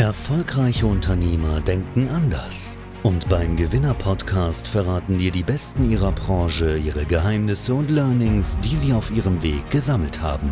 Erfolgreiche Unternehmer denken anders. Und beim Gewinner-Podcast verraten dir die Besten ihrer Branche ihre Geheimnisse und Learnings, die sie auf ihrem Weg gesammelt haben.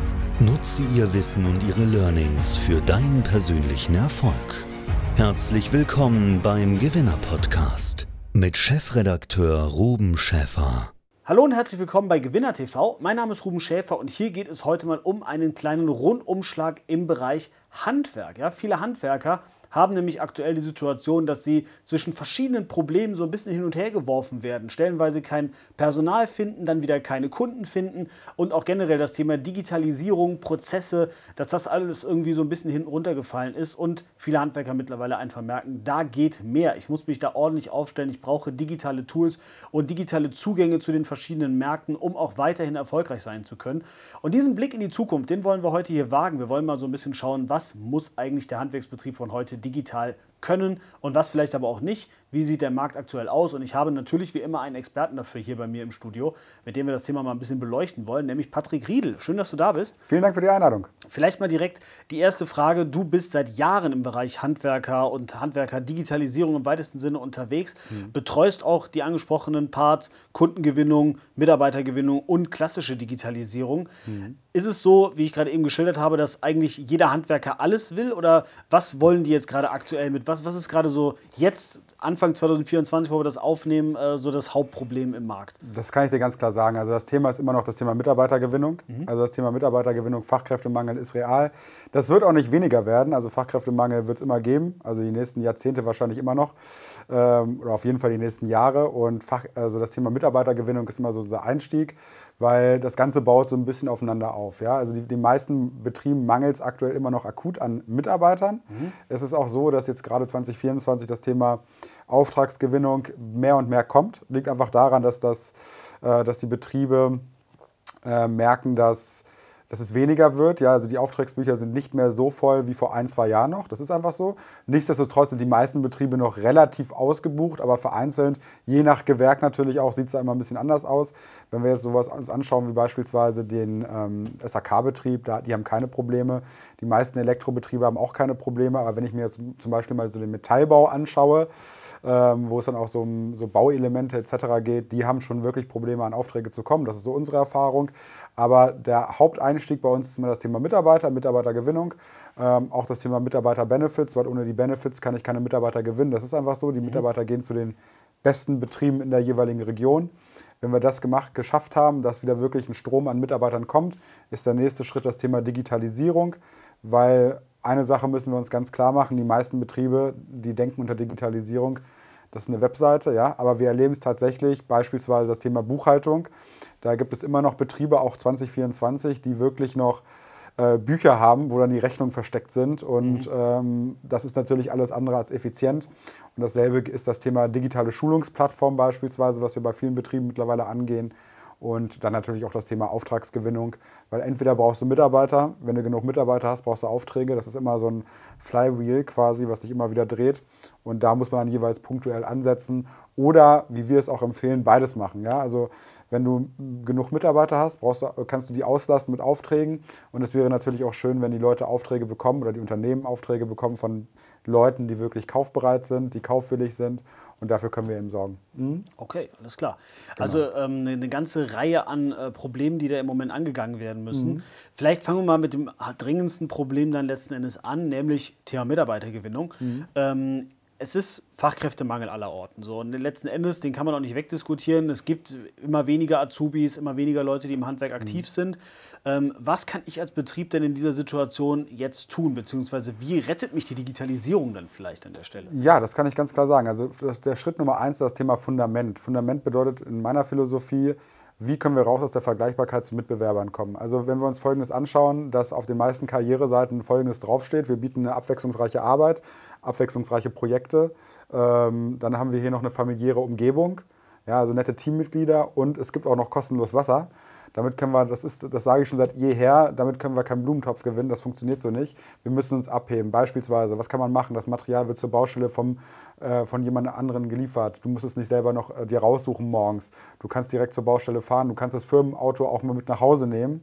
Nutze ihr Wissen und ihre Learnings für deinen persönlichen Erfolg. Herzlich willkommen beim Gewinner-Podcast mit Chefredakteur Ruben Schäfer. Hallo und herzlich willkommen bei Gewinner TV. Mein Name ist Ruben Schäfer und hier geht es heute mal um einen kleinen Rundumschlag im Bereich Handwerk. Ja, viele Handwerker haben nämlich aktuell die Situation, dass sie zwischen verschiedenen Problemen so ein bisschen hin und her geworfen werden. Stellenweise kein Personal finden, dann wieder keine Kunden finden und auch generell das Thema Digitalisierung, Prozesse, dass das alles irgendwie so ein bisschen hinten runtergefallen ist und viele Handwerker mittlerweile einfach merken, da geht mehr. Ich muss mich da ordentlich aufstellen, ich brauche digitale Tools und digitale Zugänge zu den verschiedenen Märkten, um auch weiterhin erfolgreich sein zu können. Und diesen Blick in die Zukunft, den wollen wir heute hier wagen. Wir wollen mal so ein bisschen schauen, was muss eigentlich der Handwerksbetrieb von heute digital können und was vielleicht aber auch nicht. Wie sieht der Markt aktuell aus? Und ich habe natürlich wie immer einen Experten dafür hier bei mir im Studio, mit dem wir das Thema mal ein bisschen beleuchten wollen, nämlich Patrick Riedl. Schön, dass du da bist. Vielen Dank für die Einladung. Vielleicht mal direkt die erste Frage. Du bist seit Jahren im Bereich Handwerker und Handwerker-Digitalisierung im weitesten Sinne unterwegs, betreust auch die angesprochenen Parts, Kundengewinnung, Mitarbeitergewinnung und klassische Digitalisierung. Ist es so, wie ich gerade eben geschildert habe, dass eigentlich jeder Handwerker alles will? Oder was wollen die jetzt gerade aktuell mit? Was ist gerade so jetzt, Anfang 2024, wo wir das aufnehmen, so das Hauptproblem im Markt? Das kann ich dir ganz klar sagen. Also das Thema ist immer noch das Thema Mitarbeitergewinnung. Also das Thema Mitarbeitergewinnung, Fachkräftemangel ist real. Das wird auch nicht weniger werden. Also Fachkräftemangel wird es immer geben. Also die nächsten Jahrzehnte wahrscheinlich immer noch. Oder auf jeden Fall die nächsten Jahre. Und also das Thema Mitarbeitergewinnung ist immer so unser Einstieg, weil das Ganze baut so ein bisschen aufeinander auf. Ja? Also die meisten Betrieben mangelt es aktuell immer noch akut an Mitarbeitern. Es ist auch so, dass jetzt gerade 2024 das Thema Auftragsgewinnung mehr und mehr kommt. Liegt einfach daran, dass die Betriebe merken, dass es weniger wird. Ja, also die Auftragsbücher sind nicht mehr so voll wie vor 1-2 Jahren noch. Das ist einfach so. Nichtsdestotrotz sind die meisten Betriebe noch relativ ausgebucht, aber vereinzelt, je nach Gewerk natürlich auch, sieht es da immer ein bisschen anders aus. Wenn wir jetzt sowas uns anschauen wie beispielsweise den SAK-Betrieb, die haben keine Probleme. Die meisten Elektrobetriebe haben auch keine Probleme. Aber wenn ich mir jetzt zum Beispiel mal so den Metallbau anschaue, wo es dann auch so um so Bauelemente etc. geht, die haben schon wirklich Probleme, an Aufträge zu kommen. Das ist so unsere Erfahrung. Aber der Haupteinstieg bei uns ist immer das Thema Mitarbeitergewinnung, auch das Thema Mitarbeiter-Benefits, weil ohne die Benefits kann ich keine Mitarbeiter gewinnen. Das ist einfach so. Die Mitarbeiter gehen zu den besten Betrieben in der jeweiligen Region. Wenn wir das geschafft haben, dass wieder wirklich ein Strom an Mitarbeitern kommt, ist der nächste Schritt das Thema Digitalisierung, weil eine Sache müssen wir uns ganz klar machen, die meisten Betriebe, die denken unter Digitalisierung, das ist eine Webseite, ja, aber wir erleben es tatsächlich, beispielsweise das Thema Buchhaltung. Da gibt es immer noch Betriebe, auch 2024, die wirklich noch Bücher haben, wo dann die Rechnungen versteckt sind und das ist natürlich alles andere als effizient. Und dasselbe ist das Thema digitale Schulungsplattform beispielsweise, was wir bei vielen Betrieben mittlerweile angehen. Und dann natürlich auch das Thema Auftragsgewinnung, weil entweder brauchst du Mitarbeiter, wenn du genug Mitarbeiter hast, brauchst du Aufträge. Das ist immer so ein Flywheel quasi, was sich immer wieder dreht. Und da muss man dann jeweils punktuell ansetzen oder, wie wir es auch empfehlen, beides machen. Ja? Also wenn du genug Mitarbeiter hast, kannst du die auslasten mit Aufträgen. Und es wäre natürlich auch schön, wenn die Leute Aufträge bekommen oder die Unternehmen Aufträge bekommen von Leuten, die wirklich kaufbereit sind, die kaufwillig sind. Und dafür können wir eben sorgen. Okay, alles klar. Genau. Also eine ganze Reihe an Problemen, die da im Moment angegangen werden müssen. Vielleicht fangen wir mal mit dem dringendsten Problem dann letzten Endes an, nämlich Thema Mitarbeitergewinnung. Es ist Fachkräftemangel aller Orten. So. Und letzten Endes, den kann man auch nicht wegdiskutieren. Es gibt immer weniger Azubis, immer weniger Leute, die im Handwerk aktiv sind. Was kann ich als Betrieb denn in dieser Situation jetzt tun? Beziehungsweise wie rettet mich die Digitalisierung dann vielleicht an der Stelle? Ja, das kann ich ganz klar sagen. Also der Schritt Nummer 1 ist das Thema Fundament. Fundament bedeutet in meiner Philosophie, wie können wir raus aus der Vergleichbarkeit zu Mitbewerbern kommen? Also wenn wir uns Folgendes anschauen, dass auf den meisten Karriereseiten Folgendes draufsteht. Wir bieten eine abwechslungsreiche Arbeit, abwechslungsreiche Projekte. Dann haben wir hier noch eine familiäre Umgebung, ja, also nette Teammitglieder und es gibt auch noch kostenlos Wasser. Damit können wir, das sage ich schon seit jeher, damit können wir keinen Blumentopf gewinnen, das funktioniert so nicht. Wir müssen uns abheben. Beispielsweise, was kann man machen? Das Material wird zur Baustelle von jemand anderen geliefert. Du musst es nicht selber noch dir raussuchen morgens. Du kannst direkt zur Baustelle fahren, du kannst das Firmenauto auch mal mit nach Hause nehmen.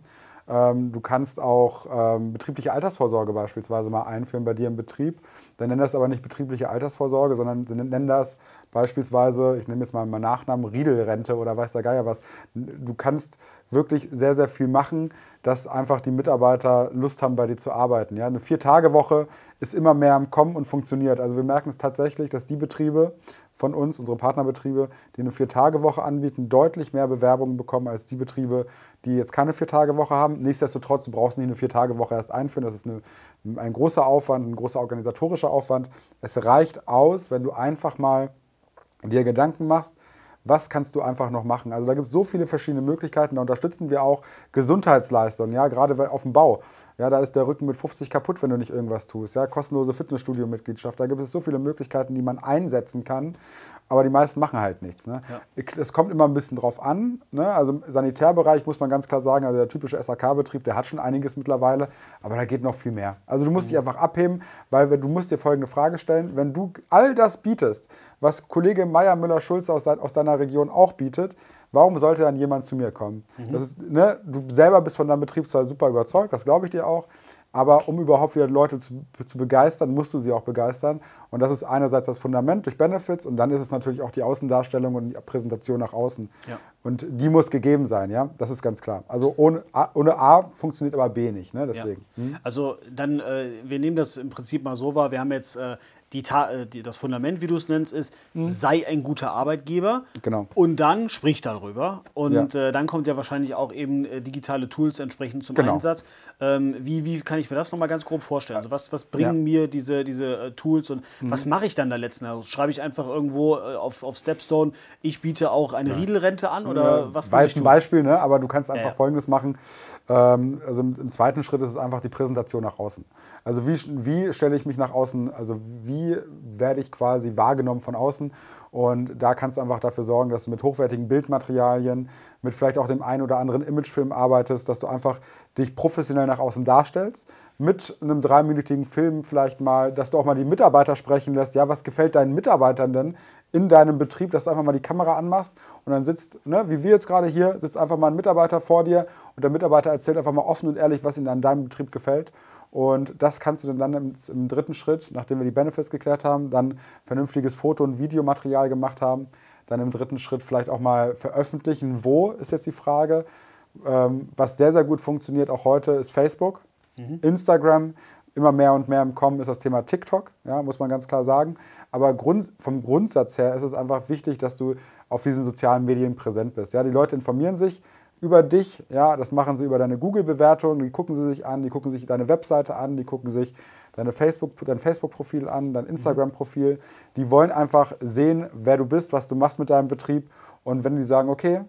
Du kannst auch betriebliche Altersvorsorge beispielsweise mal einführen bei dir im Betrieb. Dann nennen das aber nicht betriebliche Altersvorsorge, sondern sie nennen das beispielsweise, ich nehme jetzt mal meinen Nachnamen, Riedelrente oder weiß der Geier was. Du kannst wirklich sehr, sehr viel machen, dass einfach die Mitarbeiter Lust haben, bei dir zu arbeiten. Ja? Eine 4-Tage-Woche ist immer mehr am Kommen und funktioniert. Also wir merken es tatsächlich, dass die Betriebe von uns, unsere Partnerbetriebe, die eine 4-Tage-Woche anbieten, deutlich mehr Bewerbungen bekommen als die Betriebe, die jetzt keine 4-Tage-Woche haben. Nichtsdestotrotz, du brauchst nicht eine 4-Tage-Woche erst einführen. Das ist ein großer Aufwand, ein großer organisatorischer Aufwand. Es reicht aus, wenn du einfach mal dir Gedanken machst, was kannst du einfach noch machen? Also da gibt es so viele verschiedene Möglichkeiten. Da unterstützen wir auch Gesundheitsleistungen, ja, gerade auf dem Bau. Ja, da ist der Rücken mit 50 kaputt, wenn du nicht irgendwas tust. Ja, kostenlose Fitnessstudio-Mitgliedschaft. Da gibt es so viele Möglichkeiten, die man einsetzen kann. Aber die meisten machen halt nichts. Ne? Ja. Es kommt immer ein bisschen drauf an. Ne? Also im Sanitärbereich muss man ganz klar sagen, also der typische SAK-Betrieb, der hat schon einiges mittlerweile, aber da geht noch viel mehr. Also du musst dich einfach abheben, weil du musst dir folgende Frage stellen. Wenn du all das bietest, was Kollege Meier Müller-Schulze aus deiner Region auch bietet, warum sollte dann jemand zu mir kommen? Das ist, ne? Du selber bist von deinem Betrieb zwar super überzeugt, das glaube ich dir auch, aber um überhaupt wieder Leute zu begeistern, musst du sie auch begeistern. Und das ist einerseits das Fundament durch Benefits und dann ist es natürlich auch die Außendarstellung und die Präsentation nach außen. Ja. Und die muss gegeben sein, ja, das ist ganz klar. Also ohne A funktioniert aber B nicht, ne? Deswegen. Ja. Also dann, wir nehmen das im Prinzip mal so wahr, wir haben jetzt das Fundament, wie du es nennst, ist, sei ein guter Arbeitgeber. Genau. Und dann sprich darüber. Und dann kommt ja wahrscheinlich auch eben digitale Tools entsprechend zum Einsatz. Wie kann ich mir das nochmal ganz grob vorstellen? Also was bringen mir diese Tools und was mache ich dann da letzten Endes? Schreibe ich einfach irgendwo auf Stepstone, ich biete auch eine Riedelrente an oder was muss ich tun? Beispiel, ne? Aber du kannst einfach Folgendes machen. Also im zweiten Schritt ist es einfach die Präsentation nach außen. Also wie stelle ich mich nach außen, also wie werde ich quasi wahrgenommen von außen? Und da kannst du einfach dafür sorgen, dass du mit hochwertigen Bildmaterialien, mit vielleicht auch dem einen oder anderen Imagefilm arbeitest, dass du einfach dich professionell nach außen darstellst, mit einem 3-minütigen Film vielleicht mal, dass du auch mal die Mitarbeiter sprechen lässt. Ja, was gefällt deinen Mitarbeitern denn in deinem Betrieb, dass du einfach mal die Kamera anmachst und dann sitzt, ne, wie wir jetzt gerade hier, sitzt einfach mal ein Mitarbeiter vor dir und der Mitarbeiter erzählt einfach mal offen und ehrlich, was ihm an deinem Betrieb gefällt. Und das kannst du dann im dritten Schritt, nachdem wir die Benefits geklärt haben, dann vernünftiges Foto- und Videomaterial gemacht haben, dann im dritten Schritt vielleicht auch mal veröffentlichen. Wo, ist jetzt die Frage. Was sehr, sehr gut funktioniert auch heute, ist Facebook, Instagram. Immer mehr und mehr im Kommen ist das Thema TikTok, ja, muss man ganz klar sagen. Aber vom Grundsatz her ist es einfach wichtig, dass du auf diesen sozialen Medien präsent bist. Ja, die Leute informieren sich über dich, ja, das machen sie über deine Google-Bewertung, die gucken sie sich an, die gucken sich deine Webseite an, die gucken sich dein Facebook-Profil an, dein Instagram-Profil. Die wollen einfach sehen, wer du bist, was du machst mit deinem Betrieb. Und wenn die sagen, okay,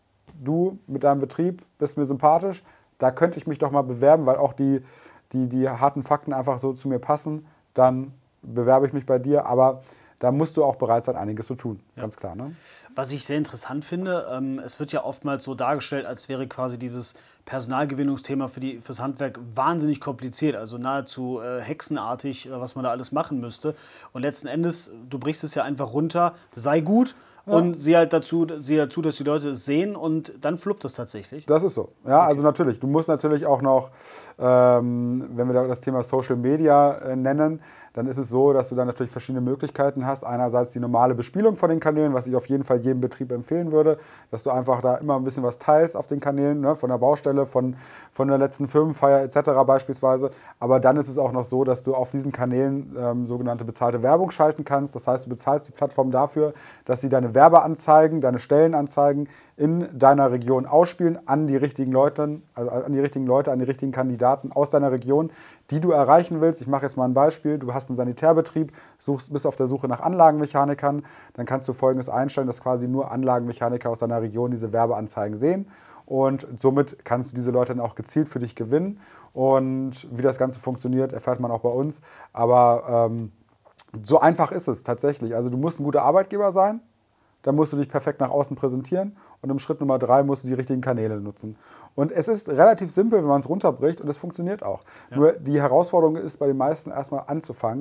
du mit deinem Betrieb bist mir sympathisch, da könnte ich mich doch mal bewerben, weil auch die harten Fakten einfach so zu mir passen, dann bewerbe ich mich bei dir. Aber da musst du auch bereit sein, einiges zu tun, ganz klar. Ne? Was ich sehr interessant finde, es wird ja oftmals so dargestellt, als wäre quasi dieses Personalgewinnungsthema fürs Handwerk wahnsinnig kompliziert, also nahezu hexenartig, was man da alles machen müsste. Und letzten Endes, du brichst es ja einfach runter, sei gut. Ja. Und sieh halt dazu, dass die Leute es sehen und dann fluppt es tatsächlich. Das ist so. Ja, okay. Also natürlich. Du musst natürlich auch noch, wenn wir da das Thema Social Media nennen, dann ist es so, dass du dann natürlich verschiedene Möglichkeiten hast. Einerseits die normale Bespielung von den Kanälen, was ich auf jeden Fall jedem Betrieb empfehlen würde, dass du einfach da immer ein bisschen was teilst auf den Kanälen, ne, von der Baustelle, von der letzten Firmenfeier etc. beispielsweise. Aber dann ist es auch noch so, dass du auf diesen Kanälen sogenannte bezahlte Werbung schalten kannst. Das heißt, du bezahlst die Plattform dafür, dass sie deine Werbeanzeigen, deine Stellenanzeigen in deiner Region ausspielen an die richtigen Leute, an die richtigen Kandidaten aus deiner Region, die du erreichen willst. Ich mache jetzt mal ein Beispiel. Du hast einen Sanitärbetrieb, bist auf der Suche nach Anlagenmechanikern, dann kannst du Folgendes einstellen, dass quasi nur Anlagenmechaniker aus deiner Region diese Werbeanzeigen sehen und somit kannst du diese Leute dann auch gezielt für dich gewinnen und wie das Ganze funktioniert, erfährt man auch bei uns, aber so einfach ist es tatsächlich. Also du musst ein guter Arbeitgeber sein, dann musst du dich perfekt nach außen präsentieren und im Schritt Nummer 3 musst du die richtigen Kanäle nutzen. Und es ist relativ simpel, wenn man es runterbricht und es funktioniert auch. Ja. Nur die Herausforderung ist bei den meisten erstmal anzufangen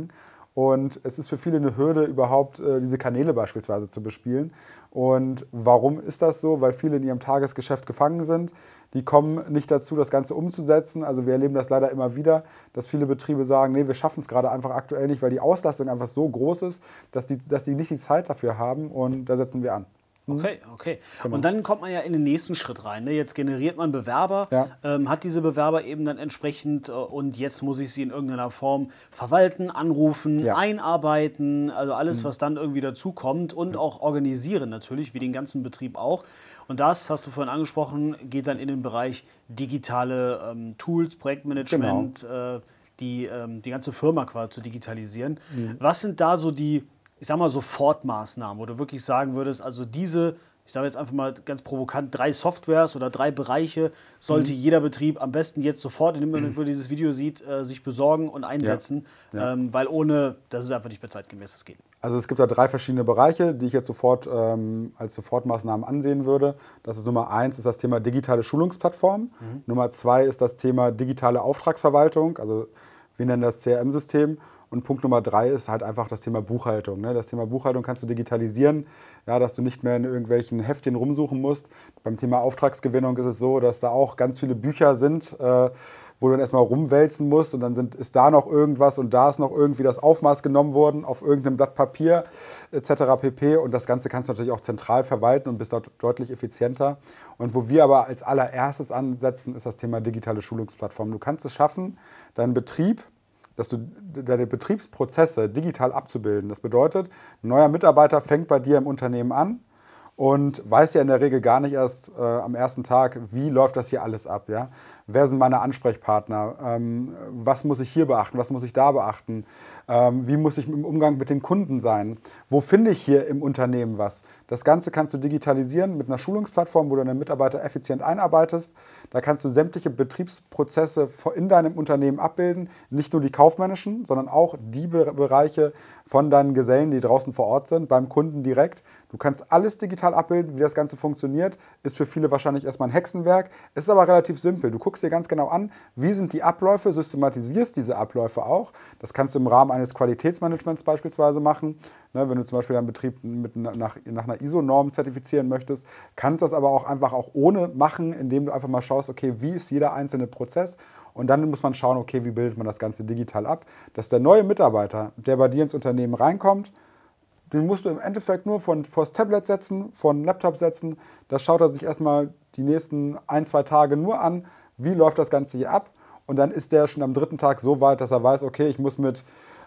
Und es ist für viele eine Hürde, überhaupt diese Kanäle beispielsweise zu bespielen. Und warum ist das so? Weil viele in ihrem Tagesgeschäft gefangen sind. Die kommen nicht dazu, das Ganze umzusetzen. Also wir erleben das leider immer wieder, dass viele Betriebe sagen, nee, wir schaffen es gerade einfach aktuell nicht, weil die Auslastung einfach so groß ist, dass die nicht die Zeit dafür haben. Und da setzen wir an. Okay. Genau. Und dann kommt man ja in den nächsten Schritt rein. Ne? Jetzt generiert man Bewerber, hat diese Bewerber eben dann entsprechend und jetzt muss ich sie in irgendeiner Form verwalten, anrufen, einarbeiten, also alles, was dann irgendwie dazukommt und auch organisieren natürlich, wie den ganzen Betrieb auch. Und das, hast du vorhin angesprochen, geht dann in den Bereich digitale Tools, Projektmanagement, die ganze Firma quasi zu digitalisieren. Was sind da so die, ich sag mal, Sofortmaßnahmen, wo du wirklich sagen würdest, also diese, ich sage jetzt einfach mal ganz provokant, 3 Softwares oder 3 Bereiche sollte jeder Betrieb am besten jetzt sofort, in dem Moment, wo er dieses Video sieht, sich besorgen und einsetzen, weil ohne, das ist einfach nicht mehr zeitgemäß, das geht. Also es gibt da 3 verschiedene Bereiche, die ich jetzt sofort als Sofortmaßnahmen ansehen würde. Das ist Nummer 1, ist das Thema digitale Schulungsplattform. Nummer 2 ist das Thema digitale Auftragsverwaltung, also wir nennen das CRM-System. Und Punkt Nummer 3 ist halt einfach das Thema Buchhaltung. Ne? Das Thema Buchhaltung kannst du digitalisieren, ja, dass du nicht mehr in irgendwelchen Heftchen rumsuchen musst. Beim Thema Auftragsgewinnung ist es so, dass da auch ganz viele Bücher sind, wo du dann erstmal rumwälzen musst und dann ist da noch irgendwas und da ist noch irgendwie das Aufmaß genommen worden auf irgendeinem Blatt Papier etc. pp. Und das Ganze kannst du natürlich auch zentral verwalten und bist dort deutlich effizienter. Und wo wir aber als allererstes ansetzen, ist das Thema digitale Schulungsplattform. Du kannst es schaffen, deinen Betrieb, dass du deine Betriebsprozesse digital abzubilden. Das bedeutet, ein neuer Mitarbeiter fängt bei dir im Unternehmen an und weiß ja in der Regel gar nicht erst am ersten Tag, wie läuft das hier alles ab. Ja? Wer sind meine Ansprechpartner? Was muss ich hier beachten? Was muss ich da beachten? Wie muss ich im Umgang mit den Kunden sein? Wo finde ich hier im Unternehmen was? Das Ganze kannst du digitalisieren mit einer Schulungsplattform, wo du deine Mitarbeiter effizient einarbeitest. Da kannst du sämtliche Betriebsprozesse in deinem Unternehmen abbilden. Nicht nur die kaufmännischen, sondern auch die Bereiche von deinen Gesellen, die draußen vor Ort sind, beim Kunden direkt. Du kannst alles digital abbilden, wie das Ganze funktioniert. Ist für viele wahrscheinlich erstmal ein Hexenwerk. Ist aber relativ simpel. Du guckst dir ganz genau an, wie sind die Abläufe, systematisierst diese Abläufe auch. Das kannst du im Rahmen eines Qualitätsmanagements beispielsweise machen. Ne, wenn du zum Beispiel deinen Betrieb nach einer ISO-Norm zertifizieren möchtest, kannst das aber auch einfach auch ohne machen, indem du einfach mal schaust, okay, wie ist jeder einzelne Prozess? Und dann muss man schauen, okay, wie bildet man das Ganze digital ab, dass der neue Mitarbeiter, der bei dir ins Unternehmen reinkommt, den musst du im Endeffekt nur vor das Tablet setzen, vor den Laptop setzen. Da schaut er sich erstmal die nächsten 1-2 Tage nur an, wie läuft das Ganze hier ab. Und dann ist der schon am 3. Tag so weit, dass er weiß, okay, ich muss mit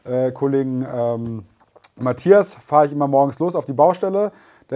Kollegen Matthias, fahre ich immer morgens los auf die Baustelle.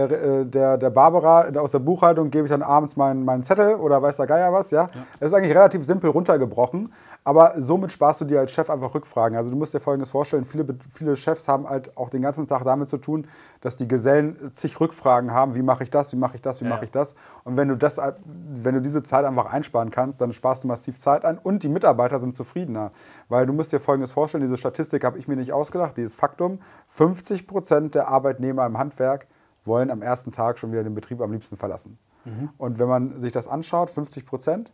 Der Barbara aus der Buchhaltung gebe ich dann abends meinen Zettel oder weiß der Geier was. Ja? Das ist eigentlich relativ simpel runtergebrochen, aber somit sparst du dir als Chef einfach Rückfragen. Also du musst dir Folgendes vorstellen, viele Chefs haben halt auch den ganzen Tag damit zu tun, dass die Gesellen zig Rückfragen haben, wie mache ich das, wie mache ich das, wie mache ich das. Und wenn du diese Zeit einfach einsparen kannst, dann sparst du massiv Zeit ein und die Mitarbeiter sind zufriedener. Weil du musst dir Folgendes vorstellen, diese Statistik habe ich mir nicht ausgedacht, dieses Faktum, 50% der Arbeitnehmer im Handwerk wollen am ersten Tag schon wieder den Betrieb am liebsten verlassen. Und wenn man sich das anschaut, 50%,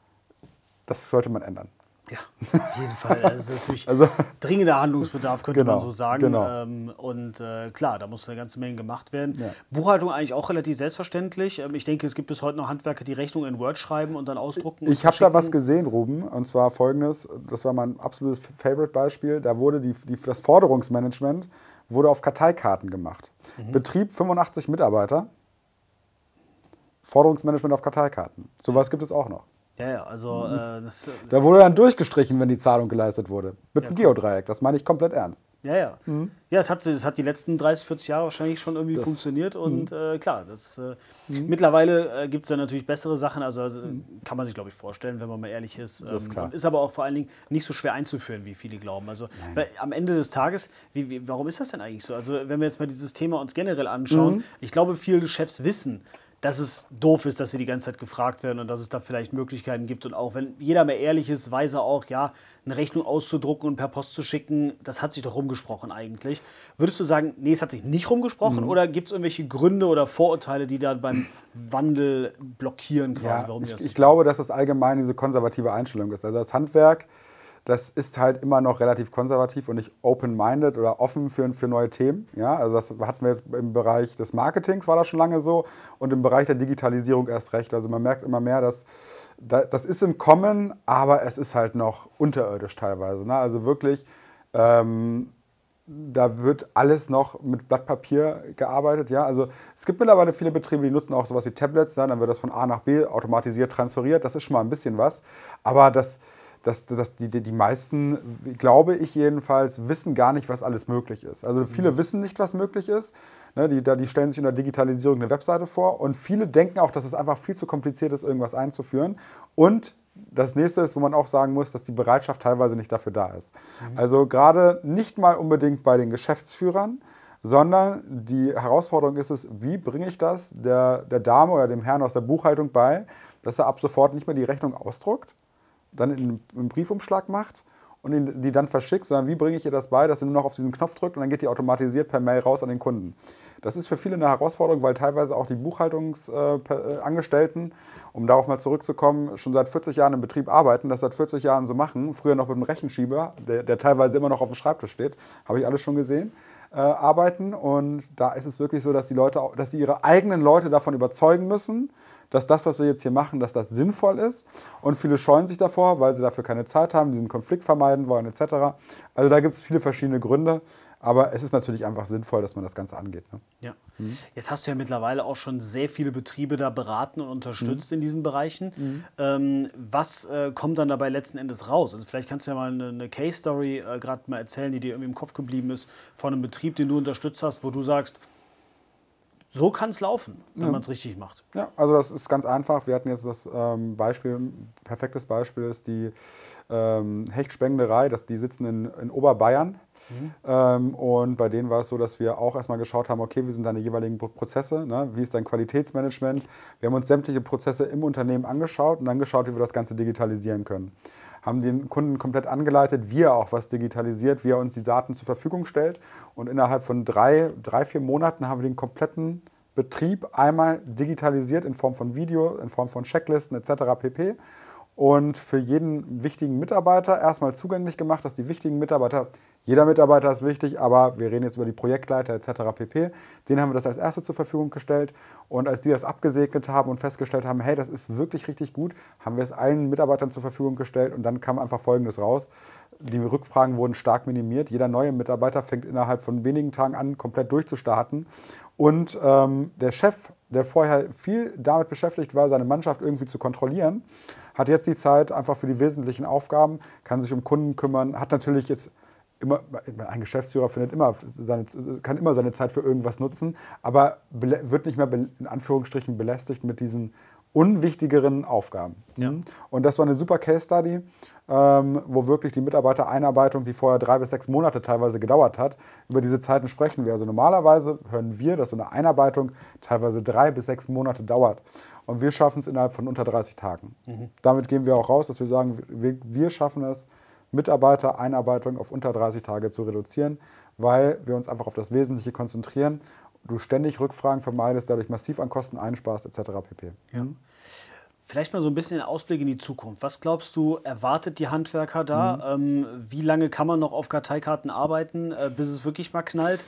das sollte man ändern. Ja, auf jeden Fall. Das ist natürlich dringender Handlungsbedarf, könnte man so sagen. Genau. Und klar, da muss eine ganze Menge gemacht werden. Ja. Buchhaltung eigentlich auch relativ selbstverständlich. Ich denke, es gibt bis heute noch Handwerker, die Rechnungen in Word schreiben und dann ausdrucken. Ich habe da was gesehen, Ruben, und zwar Folgendes, das war mein absolutes Favorite-Beispiel, da wurde das Forderungsmanagement wurde auf Karteikarten gemacht. Betrieb 85 Mitarbeiter, Forderungsmanagement auf Karteikarten. Sowas gibt es auch noch. Ja, also Da wurde dann durchgestrichen, wenn die Zahlung geleistet wurde. Mit einem Geodreieck, das meine ich komplett ernst. Ja. Ja, es hat die letzten 30, 40 Jahre wahrscheinlich schon irgendwie funktioniert und klar, mittlerweile gibt es da natürlich bessere Sachen, also kann man sich, glaube ich, vorstellen, wenn man mal ehrlich ist. Das ist klar. Ist aber auch vor allen Dingen nicht so schwer einzuführen, wie viele glauben. Also weil am Ende des Tages, warum ist das denn eigentlich so? Also wenn wir jetzt mal dieses Thema uns generell anschauen, ich glaube, viele Chefs wissen, dass es doof ist, dass sie die ganze Zeit gefragt werden und dass es da vielleicht Möglichkeiten gibt. Und auch wenn jeder mehr ehrlich ist, weiß er auch, ja, eine Rechnung auszudrucken und per Post zu schicken, das hat sich doch rumgesprochen eigentlich. Würdest du sagen, nee, es hat sich nicht rumgesprochen oder gibt es irgendwelche Gründe oder Vorurteile, die da beim Wandel blockieren quasi? Ja, ich glaube, dass das allgemein diese konservative Einstellung ist. Also das Handwerk das ist halt immer noch relativ konservativ und nicht open-minded oder offen für neue Themen. Ja? Also das hatten wir jetzt im Bereich des Marketings, war das schon lange so, und im Bereich der Digitalisierung erst recht. Also man merkt immer mehr, dass das ist im Kommen, aber es ist halt noch unterirdisch teilweise. Ne? Also wirklich, da wird alles noch mit Blatt Papier gearbeitet. Ja? Also es gibt mittlerweile viele Betriebe, die nutzen auch sowas wie Tablets. Ne? Dann wird das von A nach B automatisiert transferiert. Das ist schon mal ein bisschen was. Aber die meisten, glaube ich jedenfalls, wissen gar nicht, was alles möglich ist. Also viele wissen nicht, was möglich ist. Ne? Die stellen sich unter Digitalisierung eine Webseite vor. Und viele denken auch, dass es einfach viel zu kompliziert ist, irgendwas einzuführen. Und das nächste ist, wo man auch sagen muss, dass die Bereitschaft teilweise nicht dafür da ist. Also gerade nicht mal unbedingt bei den Geschäftsführern, sondern die Herausforderung ist es, wie bringe ich das der Dame oder dem Herrn aus der Buchhaltung bei, dass er ab sofort nicht mehr die Rechnung ausdruckt, dann in einen Briefumschlag macht und die dann verschickt, sondern wie bringe ich ihr das bei, dass sie nur noch auf diesen Knopf drückt und dann geht die automatisiert per Mail raus an den Kunden. Das ist für viele eine Herausforderung, weil teilweise auch die Buchhaltungsangestellten, um darauf mal zurückzukommen, schon seit 40 Jahren im Betrieb arbeiten, das seit 40 Jahren so machen, früher noch mit einem Rechenschieber, der teilweise immer noch auf dem Schreibtisch steht, habe ich alles schon gesehen, arbeiten. Und da ist es wirklich so, dass die Leute, dass sie ihre eigenen Leute davon überzeugen müssen, dass das, was wir jetzt hier machen, dass das sinnvoll ist. Und viele scheuen sich davor, weil sie dafür keine Zeit haben, diesen Konflikt vermeiden wollen etc. Also da gibt es viele verschiedene Gründe. Aber es ist natürlich einfach sinnvoll, dass man das Ganze angeht. Ne? Ja. Jetzt hast du ja mittlerweile auch schon sehr viele Betriebe da beraten und unterstützt in diesen Bereichen. Was kommt dann dabei letzten Endes raus? Also vielleicht kannst du ja mal eine Case-Story gerade mal erzählen, die dir irgendwie im Kopf geblieben ist, von einem Betrieb, den du unterstützt hast, wo du sagst, so kann es laufen, wenn man es richtig macht. Ja, also das ist ganz einfach. Wir hatten jetzt das perfektes Beispiel ist die Hechtspenderei, die sitzen in Oberbayern. Und bei denen war es so, dass wir auch erstmal geschaut haben, okay, wie sind deine jeweiligen Prozesse, ne? Wie ist dein Qualitätsmanagement? Wir haben uns sämtliche Prozesse im Unternehmen angeschaut und dann geschaut, wie wir das Ganze digitalisieren können. Haben den Kunden komplett angeleitet, wie er auch was digitalisiert, wie er uns die Daten zur Verfügung stellt. Und innerhalb von 3-4 Monaten haben wir den kompletten Betrieb einmal digitalisiert in Form von Video, in Form von Checklisten etc. pp. Und für jeden wichtigen Mitarbeiter erstmal zugänglich gemacht, dass die wichtigen Mitarbeiter, jeder Mitarbeiter ist wichtig, aber wir reden jetzt über die Projektleiter etc. pp. Denen haben wir das als erstes zur Verfügung gestellt. Und als die das abgesegnet haben und festgestellt haben, hey, das ist wirklich richtig gut, haben wir es allen Mitarbeitern zur Verfügung gestellt und dann kam einfach Folgendes raus. Die Rückfragen wurden stark minimiert. Jeder neue Mitarbeiter fängt innerhalb von wenigen Tagen an, komplett durchzustarten. Und der Chef, der vorher viel damit beschäftigt war, seine Mannschaft irgendwie zu kontrollieren, hat jetzt die Zeit einfach für die wesentlichen Aufgaben, kann sich um Kunden kümmern, hat natürlich jetzt immer, ein Geschäftsführer kann immer seine Zeit für irgendwas nutzen, aber wird nicht mehr in Anführungsstrichen belästigt mit diesen unwichtigeren Aufgaben. Ja. Und das war eine super Case Study, wo wirklich die Mitarbeitereinarbeitung, die vorher 3 bis 6 Monate teilweise gedauert hat, über diese Zeiten sprechen wir. Also normalerweise hören wir, dass so eine Einarbeitung teilweise 3 bis 6 Monate dauert. Und wir schaffen es innerhalb von unter 30 Tagen. Damit gehen wir auch raus, dass wir sagen, wir schaffen es, Mitarbeitereinarbeitung auf unter 30 Tage zu reduzieren, weil wir uns einfach auf das Wesentliche konzentrieren. Du ständig Rückfragen vermeidest, dadurch massiv an Kosten einsparst, etc. pp. Ja. Vielleicht mal so ein bisschen ein Ausblick in die Zukunft. Was glaubst du, erwartet die Handwerker da? Wie lange kann man noch auf Karteikarten arbeiten, bis es wirklich mal knallt?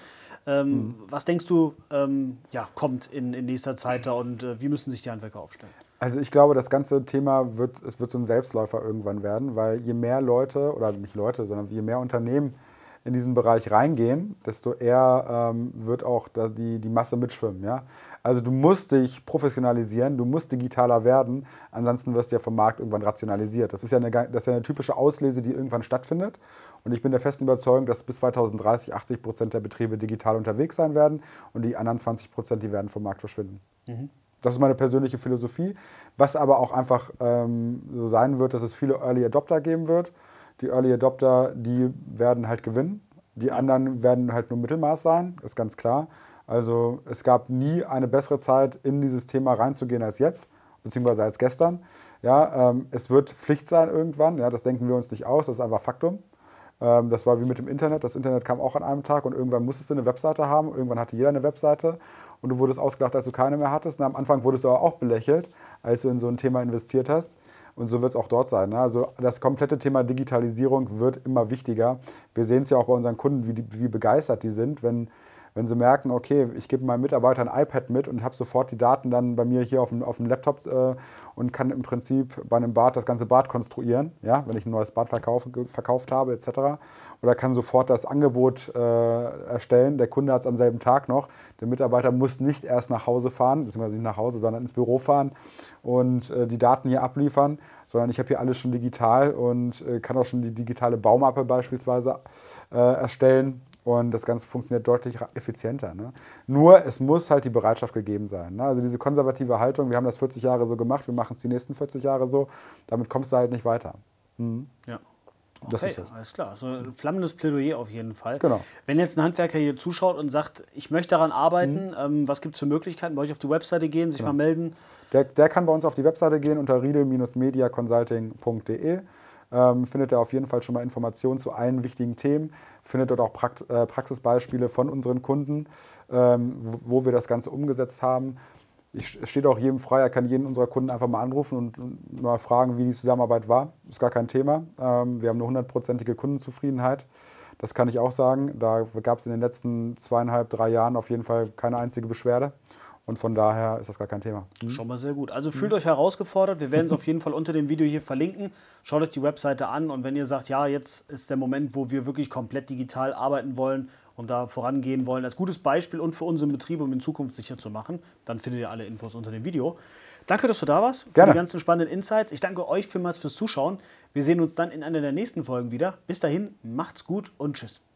Was denkst du, kommt in nächster Zeit da und wie müssen sich die Handwerker aufstellen? Also ich glaube, das ganze Thema wird so ein Selbstläufer irgendwann werden, weil je mehr Leute, oder nicht Leute, sondern je mehr Unternehmen in diesen Bereich reingehen, desto eher wird auch die Masse mitschwimmen. Ja? Also du musst dich professionalisieren, du musst digitaler werden, ansonsten wirst du ja vom Markt irgendwann rationalisiert. Das ist ja eine typische Auslese, die irgendwann stattfindet. Und ich bin der festen Überzeugung, dass bis 2030 80% der Betriebe digital unterwegs sein werden und die anderen 20%, die werden vom Markt verschwinden. Das ist meine persönliche Philosophie, was aber auch einfach so sein wird, dass es viele Early Adopter geben wird. Die Early Adopter, die werden halt gewinnen. Die anderen werden halt nur Mittelmaß sein, ist ganz klar. Also es gab nie eine bessere Zeit, in dieses Thema reinzugehen als jetzt, beziehungsweise als gestern. Ja, es wird Pflicht sein irgendwann, ja, das denken wir uns nicht aus, das ist einfach Faktum. Das war wie mit dem Internet. Das Internet kam auch an einem Tag und irgendwann musstest du eine Webseite haben. Irgendwann hatte jeder eine Webseite und du wurdest ausgelacht, als du keine mehr hattest. Und am Anfang wurdest du aber auch belächelt, als du in so ein Thema investiert hast. Und so wird es auch dort sein. Ne? Also das komplette Thema Digitalisierung wird immer wichtiger. Wir sehen es ja auch bei unseren Kunden, wie begeistert die sind, wenn sie merken, okay, ich gebe meinem Mitarbeiter ein iPad mit und habe sofort die Daten dann bei mir hier auf dem Laptop und kann im Prinzip bei einem Bad das ganze Bad konstruieren, ja, wenn ich ein neues Bad verkauft habe etc. Oder kann sofort das Angebot erstellen. Der Kunde hat es am selben Tag noch. Der Mitarbeiter muss nicht erst nach Hause fahren, beziehungsweise nicht nach Hause, sondern ins Büro fahren und die Daten hier abliefern, sondern ich habe hier alles schon digital und kann auch schon die digitale Baumappe beispielsweise erstellen. Und das Ganze funktioniert deutlich effizienter. Ne? Nur, es muss halt die Bereitschaft gegeben sein. Ne? Also diese konservative Haltung, wir haben das 40 Jahre so gemacht, wir machen es die nächsten 40 Jahre so, damit kommst du halt nicht weiter. Ja. Das Okay, ist das. alles klar. So ein flammendes Plädoyer auf jeden Fall. Genau. Wenn jetzt ein Handwerker hier zuschaut und sagt, ich möchte daran arbeiten, was gibt es für Möglichkeiten? Bei euch auf die Webseite gehen, sich mal melden? Der kann bei uns auf die Webseite gehen unter riedel-mediaconsulting.de. Findet er auf jeden Fall schon mal Informationen zu allen wichtigen Themen, findet dort auch Praxisbeispiele von unseren Kunden, wo wir das Ganze umgesetzt haben. Es steht auch jedem frei, er kann jeden unserer Kunden einfach mal anrufen und mal fragen, wie die Zusammenarbeit war. Ist gar kein Thema. Wir haben eine 100%ige Kundenzufriedenheit. Das kann ich auch sagen. Da gab es in den letzten 2,5, 3 Jahren auf jeden Fall keine einzige Beschwerde. Und von daher ist das gar kein Thema. Schon mal sehr gut. Also fühlt euch herausgefordert. Wir werden es auf jeden Fall unter dem Video hier verlinken. Schaut euch die Webseite an und wenn ihr sagt, ja, jetzt ist der Moment, wo wir wirklich komplett digital arbeiten wollen und da vorangehen wollen, als gutes Beispiel und für unseren Betrieb, um in Zukunft sicher zu machen, dann findet ihr alle Infos unter dem Video. Danke, dass du da warst, für Gerne. die ganzen spannenden Insights. Ich danke euch vielmals fürs Zuschauen. Wir sehen uns dann in einer der nächsten Folgen wieder. Bis dahin, macht's gut und tschüss.